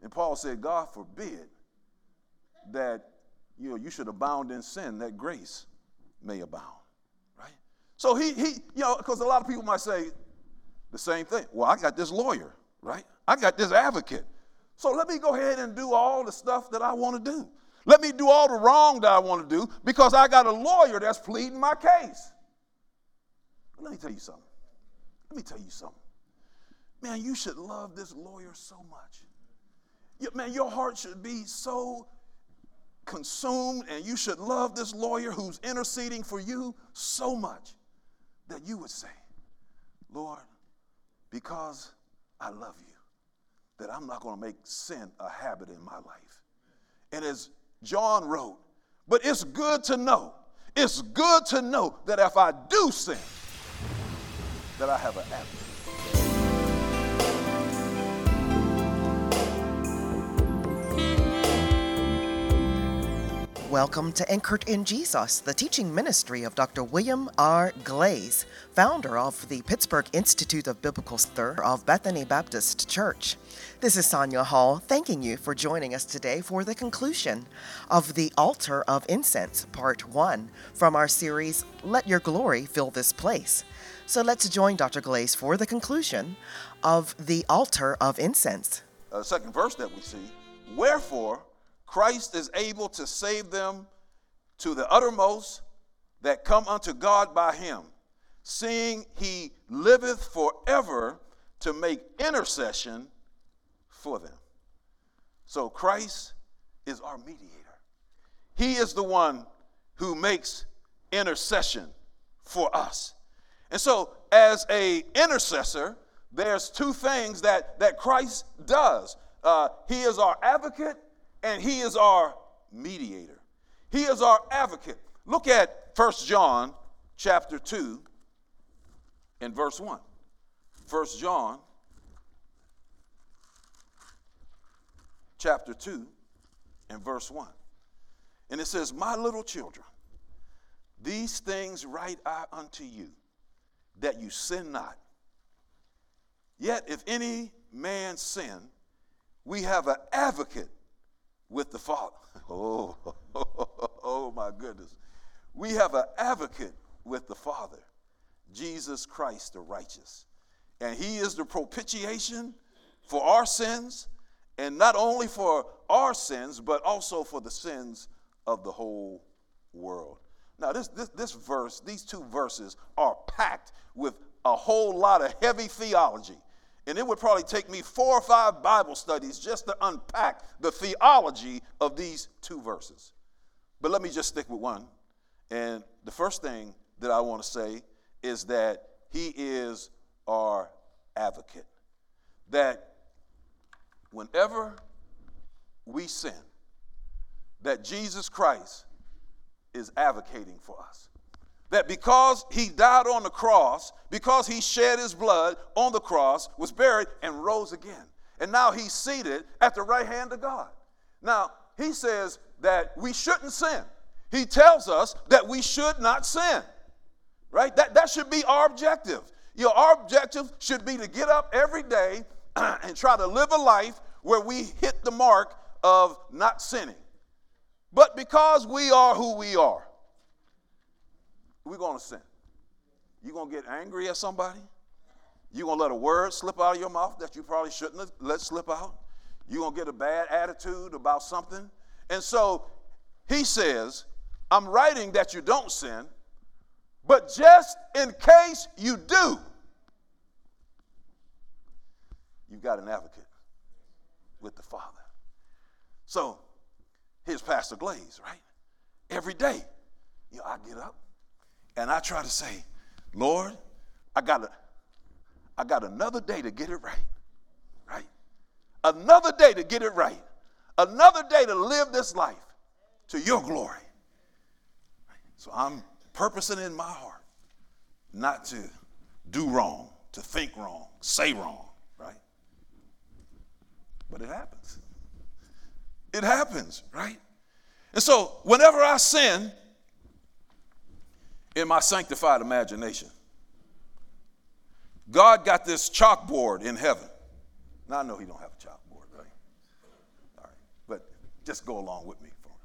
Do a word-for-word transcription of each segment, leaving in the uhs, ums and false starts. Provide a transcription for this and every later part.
And Paul said, God forbid that you know, you should abound in sin, that grace may abound, right? So he, he you know, because a lot of people might say the same thing. Well, I got this lawyer, right? I got this advocate. So let me go ahead and do all the stuff that I want to do. Let me do all the wrong that I want to do because I got a lawyer that's pleading my case. But let me tell you something. Let me tell you something. Man, you should love this lawyer so much. You, man, your heart should be so consumed, and you should love this lawyer who's interceding for you so much that you would say, Lord, because I love you, that I'm not going to make sin a habit in my life. And as John wrote, but it's good to know, it's good to know that if I do sin, that I have an advocate. Welcome to Anchored in Jesus, the teaching ministry of Doctor William R. Glaze, founder of the Pittsburgh Institute of Biblical Study of Bethany Baptist Church. This is Sonia Hall, thanking you for joining us today for the conclusion of The Altar of Incense, Part one, from our series, Let Your Glory Fill This Place. So let's join Doctor Glaze for the conclusion of The Altar of Incense. Uh, second verse that we see, wherefore Christ is able to save them to the uttermost that come unto God by him, seeing he liveth forever to make intercession for them. So Christ is our mediator. He is the one who makes intercession for us. And so as a intercessor, there's two things that, that Christ does. Uh, he is our advocate, and he is our mediator. He is our advocate. Look at First John chapter two and verse one. First John chapter two and verse one. And it says, my little children, these things write I unto you, that you sin not. Yet if any man sin, we have an advocate with the Father. Oh, oh my goodness. We have an advocate with the Father, Jesus Christ the righteous. And he is the propitiation for our sins, and not only for our sins, but also for the sins of the whole world. Now this, this, this verse, these two verses are packed with a whole lot of heavy theology. And it would probably take me four or five Bible studies just to unpack the theology of these two verses. But let me just stick with one. And the first thing that I want to say is that he is our advocate. That whenever we sin, that Jesus Christ is advocating for us. That because he died on the cross, because he shed his blood on the cross, was buried, and rose again. And now he's seated at the right hand of God. Now, he says that we shouldn't sin. He tells us that we should not sin, right? That, that should be our objective. You know, our objective should be to get up every day and try to live a life where we hit the mark of not sinning. But because we are who we are, we're going to sin. You're going to get angry at somebody. You're going to let a word slip out of your mouth that you probably shouldn't have let slip out. You're going to get a bad attitude about something. And so he says, I'm writing that you don't sin, but just in case you do, you've got an advocate with the Father. So here's Pastor Glaze, right? Every day, you know, I get up and I try to say, Lord, I got a, I got another day to get it right, right? Another day to get it right. Another day to live this life to your glory. So I'm purposing in my heart not to do wrong, to think wrong, say wrong, right? But it happens. It happens, right? And so whenever I sin in my sanctified imagination, God got this chalkboard in heaven. Now I know he don't have a chalkboard, right? just go along with me. For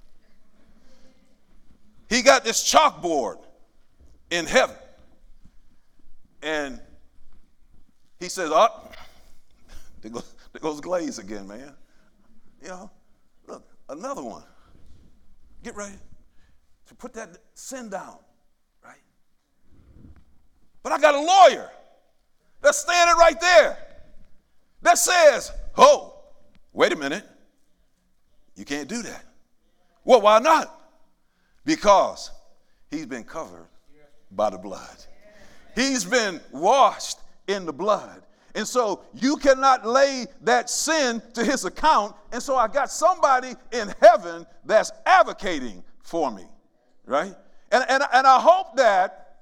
He got this chalkboard in heaven. And he says, oh, there goes, there goes Glaze again, man. You know, look, another one. Get ready to put that sin down, right? But I got a lawyer that's standing right there that says, oh, wait a minute. You can't do that. Well, why not? Because he's been covered by the blood. He's been washed in the blood. And so you cannot lay that sin to his account. And so I got somebody in heaven that's advocating for me, right? And, and, and I hope that,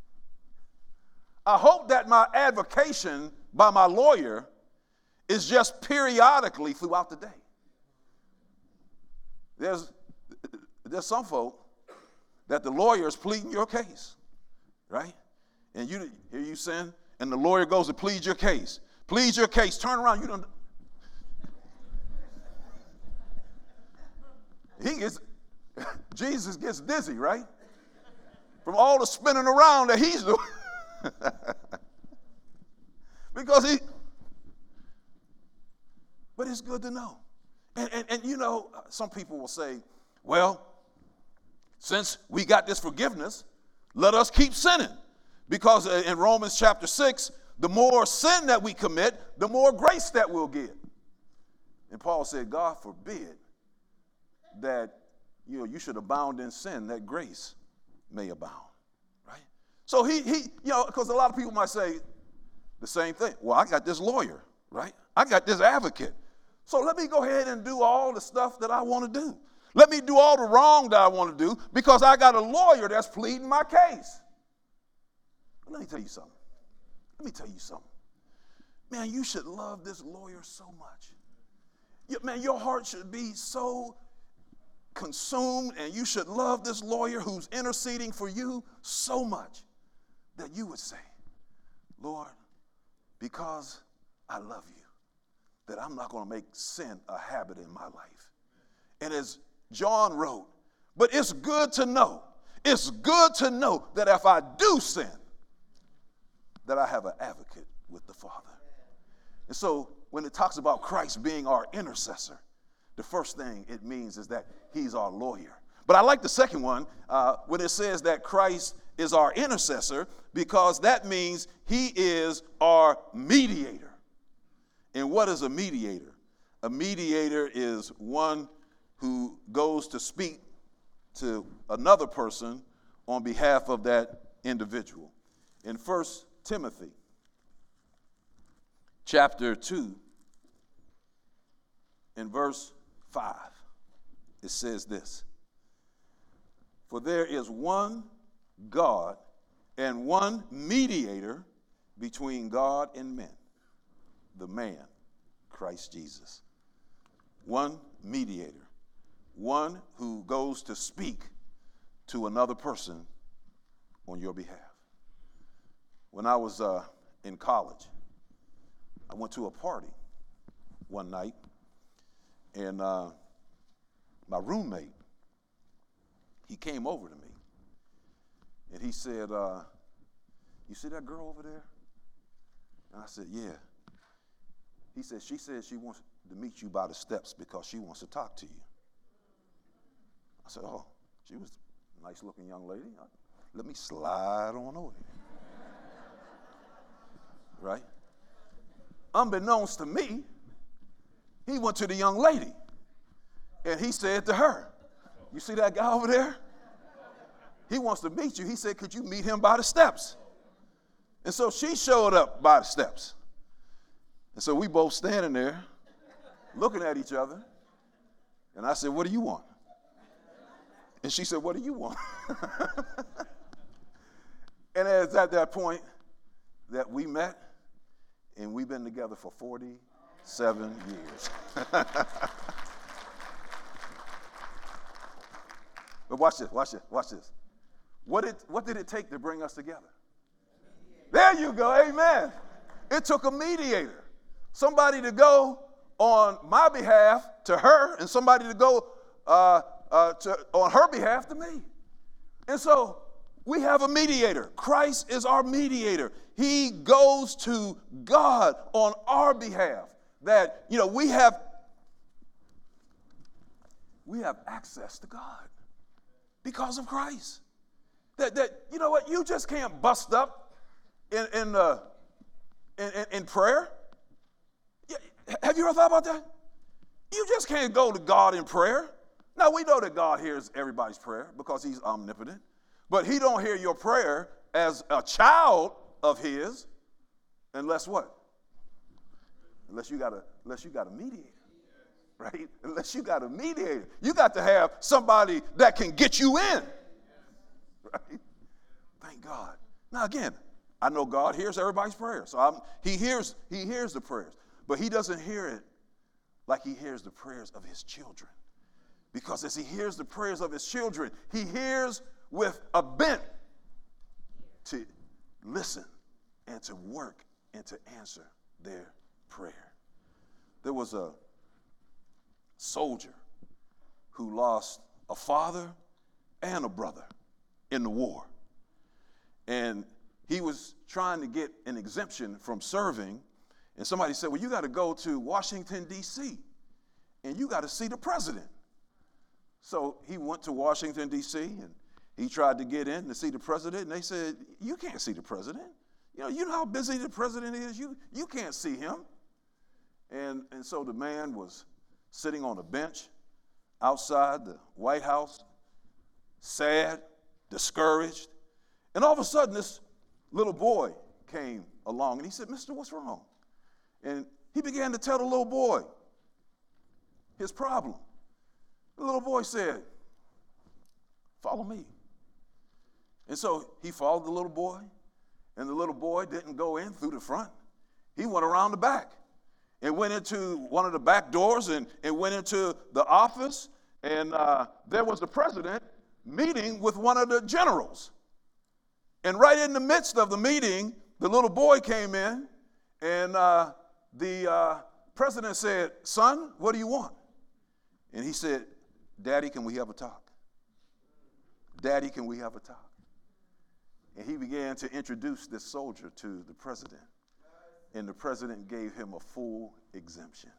I hope that my advocation by my lawyer is just periodically throughout the day. There's, there's some folk that the lawyer is pleading your case, right? And you here you sin, and the lawyer goes to plead your case. Plead your case. Turn around. You don't. He gets. Jesus gets dizzy, right? From all the spinning around that he's doing, because he. But it's good to know, and and and you know, some people will say, well, since we got this forgiveness, let us keep sinning. Because in Romans chapter six, the more sin that we commit, the more grace that we'll get. And Paul said, God forbid that you know, you should abound in sin, that grace may abound, right? So he, he you know, because a lot of people might say the same thing. Well, I got this lawyer, right? I got this advocate. So let me go ahead and do all the stuff that I want to do. Let me do all the wrong that I want to do because I got a lawyer that's pleading my case. Let me tell you something. Let me tell you something. Man, you should love this lawyer so much. You, man, your heart should be so consumed, and you should love this lawyer who's interceding for you so much that you would say, Lord, because I love you, that I'm not going to make sin a habit in my life. And as John wrote, but it's good to know, it's good to know that if I do sin, that I have an advocate with the Father. And so when it talks about Christ being our intercessor, the first thing it means is that he's our lawyer. But I like the second one uh, when it says that Christ is our intercessor, because that means he is our mediator. And what is a mediator? A mediator is one who goes to speak to another person on behalf of that individual. In First Timothy chapter two, in verse five, it says this: for there is one God and one mediator between God and men, the man, Christ Jesus. One mediator, one who goes to speak to another person on your behalf. When I was uh, in college, I went to a party one night, and uh, my roommate, he came over to me, and he said, uh, you see that girl over there? And I said, yeah. He said, she said she wants to meet you by the steps because she wants to talk to you. I said, oh, she was a nice-looking young lady. Let me slide on over there. Right? Unbeknownst to me, he went to the young lady, and he said to her, you see that guy over there? He wants to meet you. He said, could you meet him by the steps? And so she showed up by the steps. And so we both standing there looking at each other. And I said, what do you want? And she said, what do you want? And it's at that point that we met, and we've been together for forty-seven years. But watch this, watch this, watch this. What did, what did it take to bring us together? There you go, amen. It took a mediator, somebody to go on my behalf to her, and somebody to go uh, uh, to, on her behalf to me. And so we have a mediator. Christ is our mediator. He goes to God on our behalf. That, you know, we have, we have access to God because of Christ. That, that you know what, you just can't bust up in, in, uh, in, in, in prayer. Have you ever thought about that? You just can't go to God in prayer. Now, we know that God hears everybody's prayer because he's omnipotent. But he don't hear your prayer as a child of his unless what? Unless you got a, unless you got a mediator, right? Unless you got a mediator. You got to have somebody that can get you in, right? Thank God. Now, again, I know God hears everybody's prayers. So I'm, he hears, he hears the prayers. But he doesn't hear it like he hears the prayers of his children. Because as he hears the prayers of his children, he hears with a bent to listen and to work and to answer their prayer. There was a soldier who lost a father and a brother in the war. And he was trying to get an exemption from serving. And somebody said, well, you got to go to Washington, D C, and you got to see the president. So he went to Washington, D C, and he tried to get in to see the president, and they said, you can't see the president. You know, you know how busy the president is? You, you can't see him. And, and so the man was sitting on a bench outside the White House, sad, discouraged. And all of a sudden, this little boy came along, and he said, Mister, what's wrong? And he began to tell the little boy his problem. The little boy said, follow me. And so he followed the little boy, and the little boy didn't go in through the front. He went around the back and went into one of the back doors and, and went into the office, and uh, there was the president meeting with one of the generals. And right in the midst of the meeting, the little boy came in, and uh, the uh, president said, son, what do you want? And he said, Daddy, can we have a talk? Daddy, can we have a talk? And he began to introduce this soldier to the president. And the president gave him a full exemption.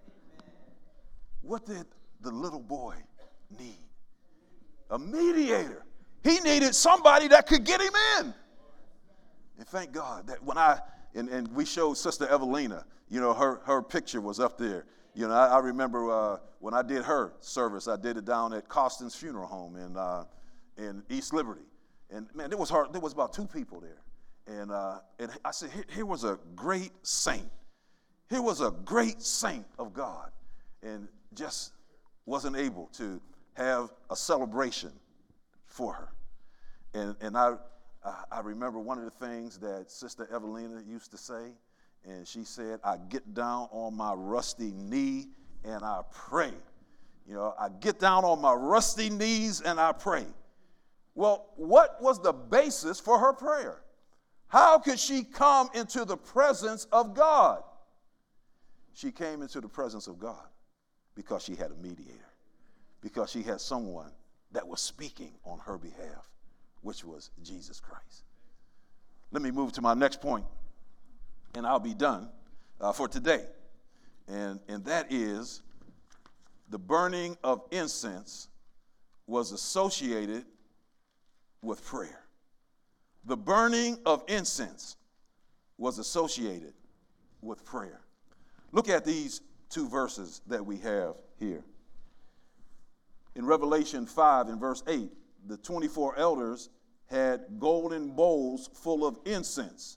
What did the little boy need? A mediator. He needed somebody that could get him in. And thank God that when I, and, and we showed Sister Evelina, you know, her, her picture was up there. You know, I, I remember uh, when I did her service, I did it down at Costin's Funeral Home in, uh, in East Liberty. And man, there was hard, there was about two people there. And, uh, and I said, here, here was a great saint. Here was a great saint of God. And just wasn't able to have a celebration for her. And, and I, I remember one of the things that Sister Evelina used to say, and she said, I get down on my rusty knee and I pray. You know, I get down on my rusty knees and I pray. Well, what was the basis for her prayer? How could she come into the presence of God? She came into the presence of God because she had a mediator, because she had someone that was speaking on her behalf, which was Jesus Christ. Let me move to my next point, and I'll be done uh, for today. And, and that is the burning of incense was associated with prayer. The burning of incense was associated with prayer. Look at these two verses that we have here. In Revelation five, in verse eight, the twenty-four elders had golden bowls full of incense,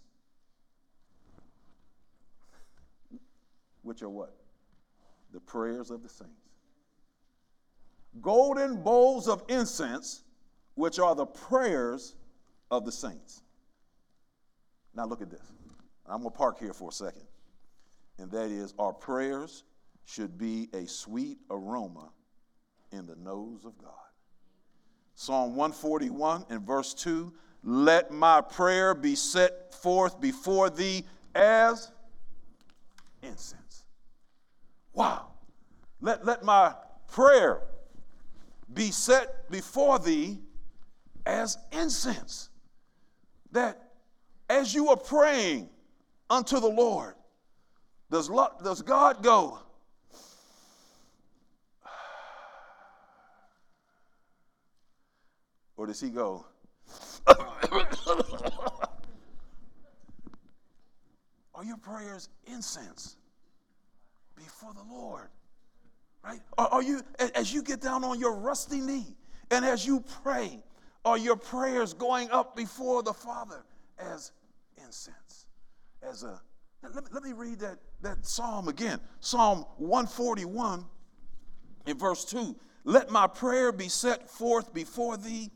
which are what? The prayers of the saints. Golden bowls of incense, which are the prayers of the saints. Now look at this. I'm going to park here for a second. And that is, our prayers should be a sweet aroma in the nose of God. Psalm one forty-one and verse two, let my prayer be set forth before thee as incense. Wow. Let, let my prayer be set before thee as incense. That as you are praying unto the Lord, does, does God go, or does he go, are your prayers incense before the Lord? Right? Are, are you, as you get down on your rusty knee and as you pray, are your prayers going up before the Father as incense? As a let me, let me read that, that psalm again. Psalm one forty-one in verse two. Let my prayer be set forth before thee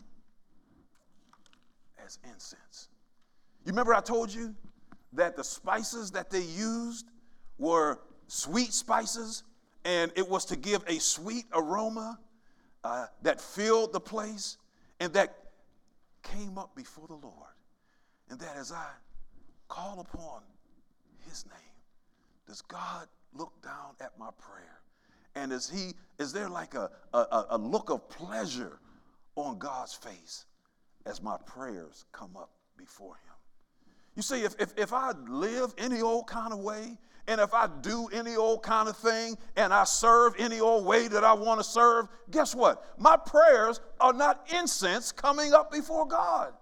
as incense. You remember I told you that the spices that they used were sweet spices, and it was to give a sweet aroma uh, that filled the place and that came up before the Lord. And that as I call upon his name, does God look down at my prayer? And is he is there like a, a, a look of pleasure on God's face as my prayers come up before him? You see, if, if, if I live any old kind of way, and if I do any old kind of thing, and I serve any old way that I want to serve, guess what? My prayers are not incense coming up before God.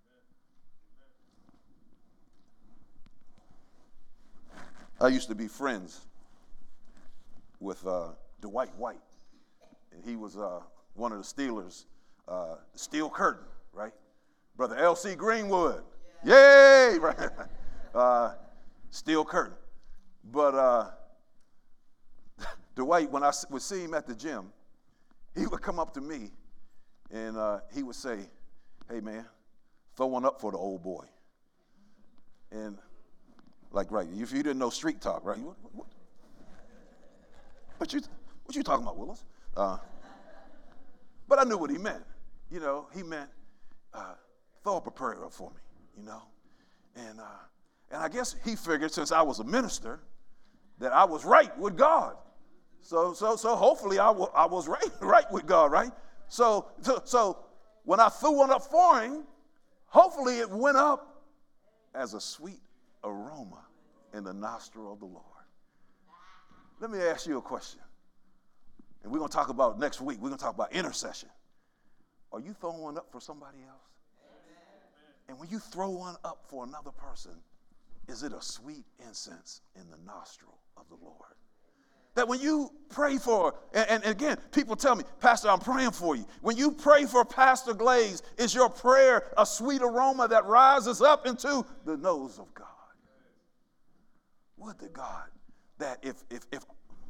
I used to be friends with uh, Dwight White, and he was uh, one of the Steelers, uh, Steel Curtain, right? Brother L C Greenwood, yeah. Yay! Right? uh, Steel Curtain. But uh, Dwight, when I would see him at the gym, he would come up to me, and uh, he would say, hey, man, throw one up for the old boy. And like, right, if you didn't know street talk, right? What, what, what, you, what you talking about, Willis? Uh, but I knew what he meant. You know, he meant uh, throw up a prayer up for me, you know. And uh, and I guess he figured since I was a minister that I was right with God. So so so hopefully I, w- I was right right with God, right? So, so so when I threw one up for him, hopefully it went up as a sweet aroma in the nostril of the Lord. Let me ask you a question. And we're going to talk about next week. We're going to talk about intercession. Are you throwing one up for somebody else? And when you throw one up for another person, is it a sweet incense in the nostril of the Lord? That when you pray for, and, and again, people tell me, Pastor, I'm praying for you. When you pray for Pastor Glaze, is your prayer a sweet aroma that rises up into the nose of God? Would to God that if, if, if,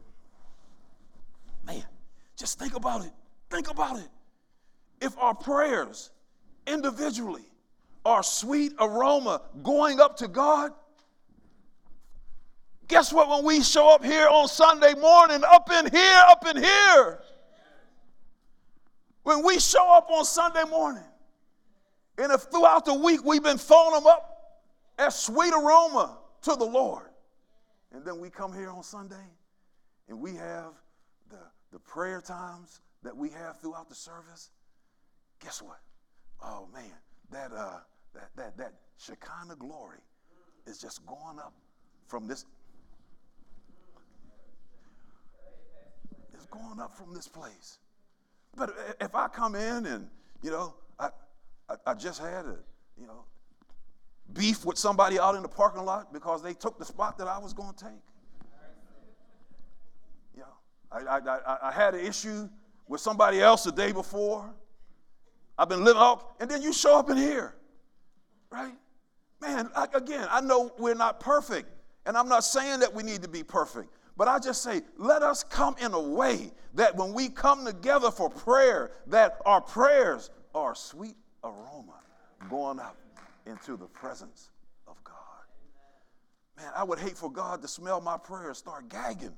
man, just think about it. Think about it. If our prayers individually are sweet aroma going up to God, guess what? When we show up here on Sunday morning, up in here, up in here, when we show up on Sunday morning, and if throughout the week we've been throwing them up as sweet aroma to the Lord, and then we come here on Sunday and we have the, the prayer times that we have throughout the service, guess what? Oh man, that uh, that that that Shekinah glory is just going up from this. It's going up from this place. But if I come in and you know I I, I just had a you know beef with somebody out in the parking lot because they took the spot that I was going to take. You know, I I I, I had an issue with somebody else the day before. I've been living out, and then you show up in here, right? Man, I, again, I know we're not perfect, and I'm not saying that we need to be perfect, but I just say, let us come in a way that when we come together for prayer, that our prayers are sweet aroma going up into the presence of God. Man, I would hate for God to smell my prayers, start gagging.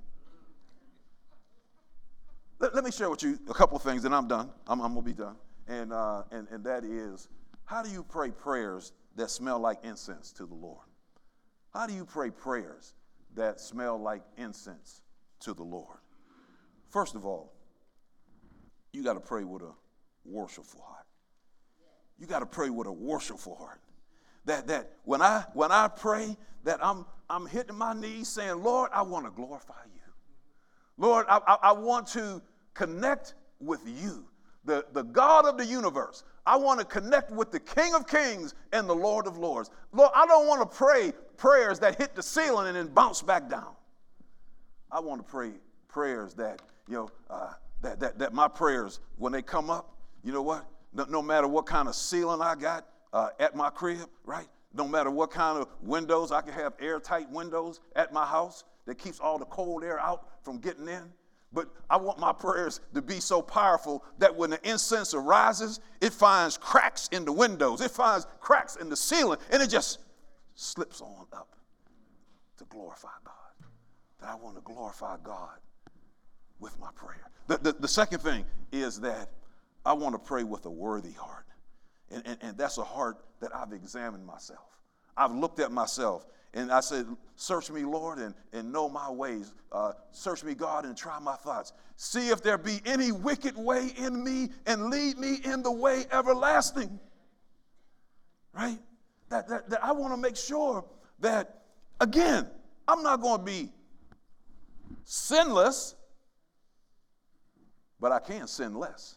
Let, let me share with you a couple of things, and I'm done. I'm, I'm going to be done. And, uh, and and that is, how do you pray prayers that smell like incense to the Lord? How do you pray prayers that smell like incense to the Lord? First of all, you got to pray with a worshipful heart. You got to pray with a worshipful heart. That that when I when I pray, that I'm I'm hitting my knees saying, Lord, I want to glorify you. Lord, I, I, I want to connect with you, the, the God of the universe. I want to connect with the King of Kings and the Lord of Lords. Lord, I don't want to pray prayers that hit the ceiling and then bounce back down. I want to pray prayers that, you know, uh, that, that, that my prayers, when they come up, you know what? No, no matter what kind of ceiling I got uh, at my crib, right? No matter what kind of windows, I can have airtight windows at my house that keeps all the cold air out from getting in. But I want my prayers to be so powerful that when the incense arises, it finds cracks in the windows, it finds cracks in the ceiling, and it just slips on up to glorify God. That I want to glorify God with my prayer. The, the, the second thing is that I want to pray with a worthy heart. And, and, and that's a heart that I've examined myself. I've looked at myself and I said, search me, Lord, and, and know my ways. Uh, search me, God, and try my thoughts. See if there be any wicked way in me and lead me in the way everlasting. Right? That, that, that I want to make sure that, again, I'm not going to be sinless, but I can sin less.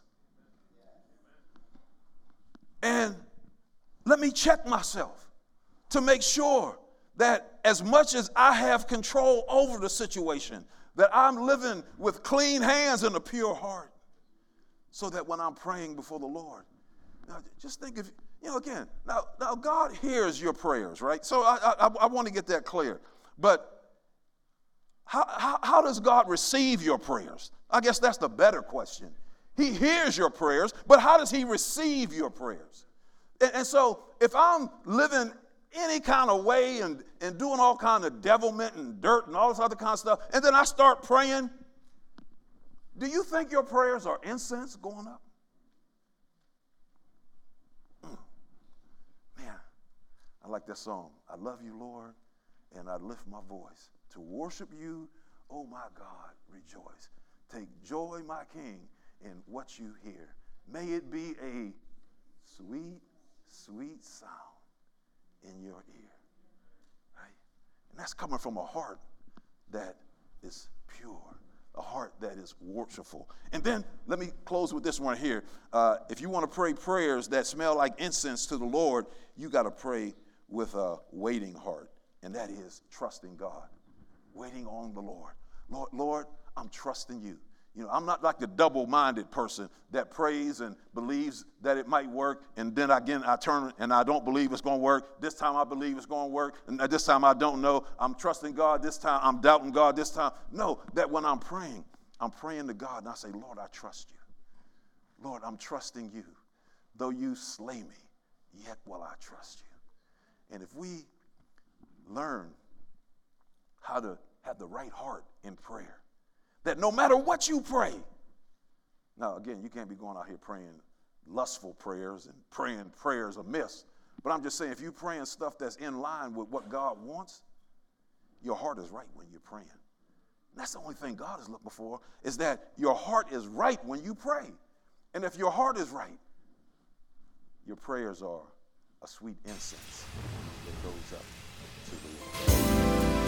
And let me check myself to make sure that as much as I have control over the situation, that I'm living with clean hands and a pure heart, so that when I'm praying before the Lord, now just think of, you know, again, now, now God hears your prayers, right? So I, I, I want to get that clear. But how, how, how does God receive your prayers? I guess that's the better question. He hears your prayers, but how does he receive your prayers? And, and so if I'm living any kind of way and, and doing all kind of devilment and dirt and all this other kind of stuff, and then I start praying, do you think your prayers are incense going up? Mm. Man, I like that song. I love you, Lord, and I lift my voice to worship you. Oh, my God, rejoice. Take joy, my King, in what you hear. May it be a sweet, sweet sound in your ear, right? And that's coming from a heart that is pure, a heart that is worshipful. And then let me close with this one here. Uh, if you want to pray prayers that smell like incense to the Lord, you got to pray with a waiting heart, and that is trusting God, waiting on the Lord. Lord, Lord, I'm trusting you. You know, I'm not like the double-minded person that prays and believes that it might work, and then again I turn and I don't believe it's going to work. This time I believe it's going to work, and this time I don't know. I'm trusting God this time. I'm doubting God this time. No, that when I'm praying, I'm praying to God, and I say, Lord, I trust you. Lord, I'm trusting you. Though you slay me, yet will I trust you. And if we learn how to have the right heart in prayer, that no matter what you pray, now again, you can't be going out here praying lustful prayers and praying prayers amiss, but I'm just saying if you're praying stuff that's in line with what God wants, your heart is right when you're praying. And that's the only thing God is looking for, is that your heart is right when you pray. And if your heart is right, your prayers are a sweet incense that goes up to the Lord.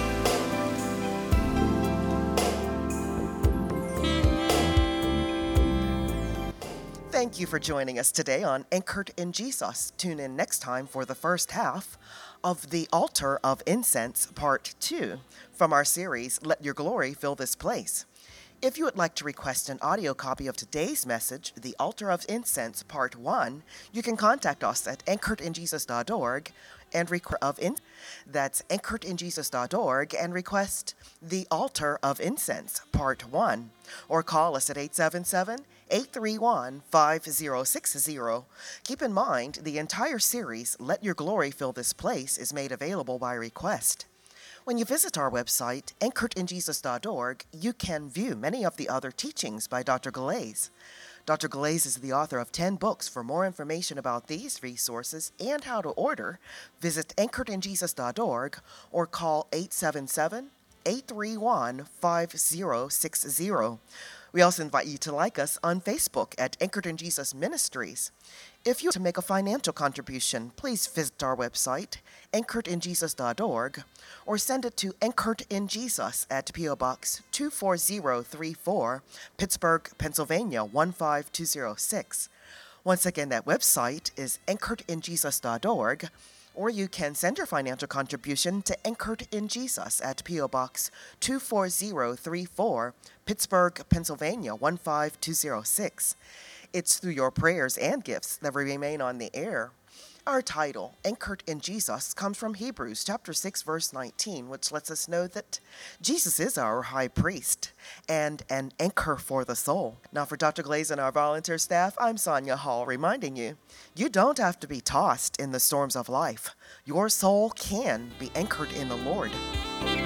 Thank you for joining us today on Anchored in Jesus. Tune in next time for the first half of The Altar of Incense, Part two, from our series, Let Your Glory Fill This Place. If you would like to request an audio copy of today's message, The Altar of Incense, Part one, you can contact us at anchored in jesus dot org and request of in that's anchored in jesus dot org and request The Altar of Incense, Part one, or call us at eight seven seven, eight three one, five zero six zero. Keep in mind, the entire series, Let Your Glory Fill This Place, is made available by request. When you visit our website, anchored in jesus dot org, you can view many of the other teachings by Doctor Galais. Doctor Galais is the author of ten books. For more information about these resources and how to order, visit anchored in jesus dot org or call eight seven seven, eight three one, five zero six zero. We also invite you to like us on Facebook at Anchored in Jesus Ministries. If you want to make a financial contribution, please visit our website, anchored in jesus dot org, or send it to Anchored in Jesus at P O Box two four zero three four, Pittsburgh, Pennsylvania one five two zero six. Once again, that website is anchored in jesus dot org, or you can send your financial contribution to Anchored in Jesus at P O Box two four zero three four, Pittsburgh, Pennsylvania one five two zero six. It's through your prayers and gifts that we remain on the air. Our title, Anchored in Jesus, comes from Hebrews chapter six, verse nineteen, which lets us know that Jesus is our high priest and an anchor for the soul. Now, for Doctor Glaze and our volunteer staff, I'm Sonia Hall, reminding you, you don't have to be tossed in the storms of life. Your soul can be anchored in the Lord.